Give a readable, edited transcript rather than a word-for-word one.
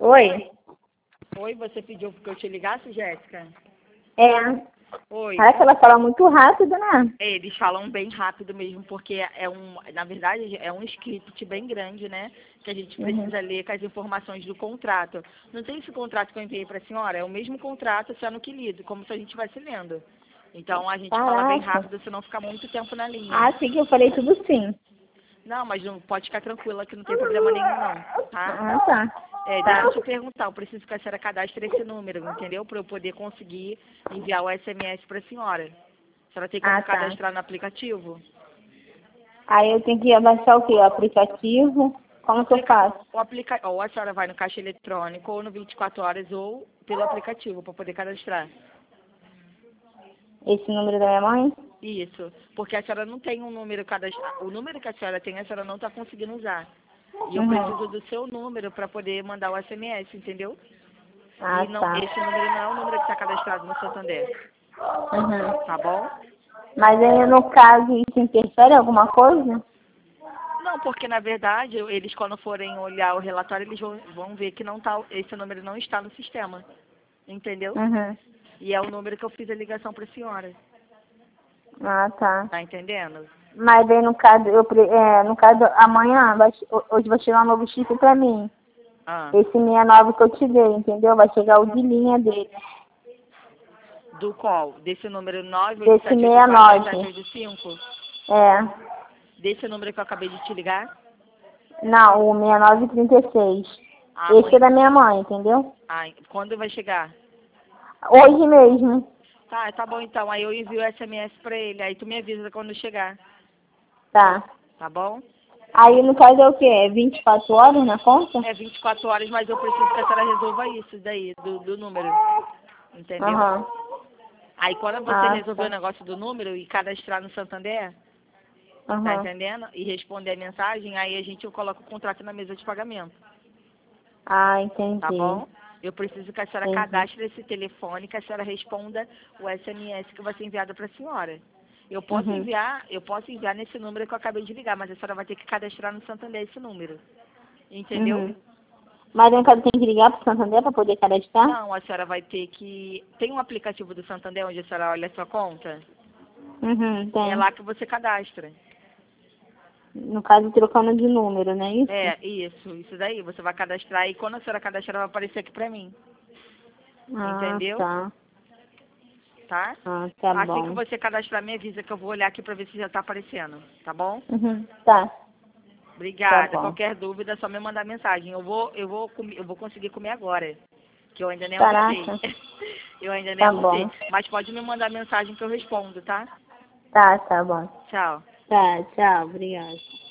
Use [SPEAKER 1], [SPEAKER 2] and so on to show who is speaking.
[SPEAKER 1] Oi?
[SPEAKER 2] Oi, você pediu que eu te ligasse, Jéssica?
[SPEAKER 1] É.
[SPEAKER 2] Oi.
[SPEAKER 1] Parece que ela fala muito rápido, né?
[SPEAKER 2] Eles falam bem rápido mesmo, porque na verdade, é um script bem grande, né? Que a gente precisa ler com as informações do contrato. Não tem esse contrato que eu enviei para a senhora? É o mesmo contrato, sendo que lido, como se a gente estivesse lendo. Então a gente fala bem
[SPEAKER 1] Caraca.
[SPEAKER 2] rápido, senão fica muito tempo na linha.
[SPEAKER 1] Ah, sim que eu falei tudo sim.
[SPEAKER 2] Não, mas não pode ficar tranquila que não tem problema nenhum não, tá?
[SPEAKER 1] Ah, tá.
[SPEAKER 2] Deixa eu te perguntar, eu preciso que a senhora cadastre esse número, entendeu? Para eu poder conseguir enviar o SMS para a senhora. A senhora tem como
[SPEAKER 1] Ah, tá.
[SPEAKER 2] cadastrar no aplicativo?
[SPEAKER 1] Aí eu tenho que abaixar o quê? O aplicativo? Como que eu faço?
[SPEAKER 2] Ou a senhora vai no caixa eletrônico, ou no 24 horas, ou pelo aplicativo, para poder cadastrar.
[SPEAKER 1] Esse número da minha mãe?
[SPEAKER 2] Isso, porque a senhora não tem um número cadastrado. O número que a senhora tem, a senhora não está conseguindo usar. E eu preciso do seu número para poder mandar o SMS, entendeu?
[SPEAKER 1] Ah,
[SPEAKER 2] E não,
[SPEAKER 1] tá.
[SPEAKER 2] esse número não é o número que está cadastrado no Santander, tá bom?
[SPEAKER 1] Mas aí, no caso, isso interfere em alguma coisa?
[SPEAKER 2] Não, porque na verdade, eles quando forem olhar o relatório, eles vão ver que não tá, esse número não está no sistema, entendeu? E é o número que eu fiz a ligação para a senhora,
[SPEAKER 1] Ah, tá.
[SPEAKER 2] tá entendendo?
[SPEAKER 1] Mas aí, no caso, no caso, amanhã, hoje vai chegar um novo chip pra mim.
[SPEAKER 2] Ah,
[SPEAKER 1] Esse 69 que eu te dei, entendeu? Vai chegar o de linha dele.
[SPEAKER 2] do qual? Desse número
[SPEAKER 1] Desse 69.
[SPEAKER 2] 98784-7785?
[SPEAKER 1] É.
[SPEAKER 2] Desse número que eu acabei de te ligar?
[SPEAKER 1] Não, o 6936.
[SPEAKER 2] Ah,
[SPEAKER 1] Esse é
[SPEAKER 2] amanhã.
[SPEAKER 1] da minha mãe, entendeu?
[SPEAKER 2] Ah, quando vai chegar?
[SPEAKER 1] Hoje mesmo.
[SPEAKER 2] Tá bom então. Aí eu envio o SMS pra ele. Aí tu me avisa quando chegar,
[SPEAKER 1] Tá.
[SPEAKER 2] tá bom?
[SPEAKER 1] Aí, no caso, é o quê? É 24 horas na conta?
[SPEAKER 2] É 24 horas, mas eu preciso que a senhora resolva isso daí, do número. Entendeu?
[SPEAKER 1] Aham.
[SPEAKER 2] Aí quando você
[SPEAKER 1] Ah,
[SPEAKER 2] resolver o
[SPEAKER 1] tá.
[SPEAKER 2] negócio do número e cadastrar no Santander, tá
[SPEAKER 1] Aham.
[SPEAKER 2] entendendo? E responder a mensagem, aí eu coloco o contrato na mesa de pagamento,
[SPEAKER 1] Ah,
[SPEAKER 2] tá
[SPEAKER 1] entendi.
[SPEAKER 2] bom? Eu preciso que a senhora
[SPEAKER 1] Entendi.
[SPEAKER 2] cadastre esse telefone, que a senhora responda o SMS que vai ser enviado para a senhora.
[SPEAKER 1] Uhum.
[SPEAKER 2] Eu posso enviar nesse número que eu acabei de ligar, mas a senhora vai ter que cadastrar no Santander esse número. Entendeu?
[SPEAKER 1] Uhum. Mas no caso, tem que ligar pro Santander pra poder cadastrar?
[SPEAKER 2] Não, a senhora vai ter que. Tem um aplicativo do Santander onde a senhora olha a sua conta?
[SPEAKER 1] Uhum,
[SPEAKER 2] É
[SPEAKER 1] tem.
[SPEAKER 2] lá que você cadastra.
[SPEAKER 1] No caso, trocando de número, não é isso?
[SPEAKER 2] Isso daí. Você vai cadastrar e quando a senhora cadastrar, vai aparecer aqui pra mim.
[SPEAKER 1] Ah,
[SPEAKER 2] Entendeu?
[SPEAKER 1] tá.
[SPEAKER 2] Tá?
[SPEAKER 1] Ah, tá
[SPEAKER 2] Assim que
[SPEAKER 1] bom.
[SPEAKER 2] você cadastrar, me avisa que eu vou olhar aqui pra ver se já tá aparecendo. Tá bom?
[SPEAKER 1] Uhum, tá. Tá
[SPEAKER 2] Obrigada.
[SPEAKER 1] bom.
[SPEAKER 2] Qualquer dúvida, é só me mandar mensagem. Eu vou conseguir comer agora. Que eu ainda nem almocei.
[SPEAKER 1] Caraca.
[SPEAKER 2] Eu ainda nem
[SPEAKER 1] Tá
[SPEAKER 2] almocei.
[SPEAKER 1] bom.
[SPEAKER 2] Mas pode me mandar mensagem que eu respondo, tá?
[SPEAKER 1] Tá bom.
[SPEAKER 2] Tchau.
[SPEAKER 1] Tá, tchau. Obrigada.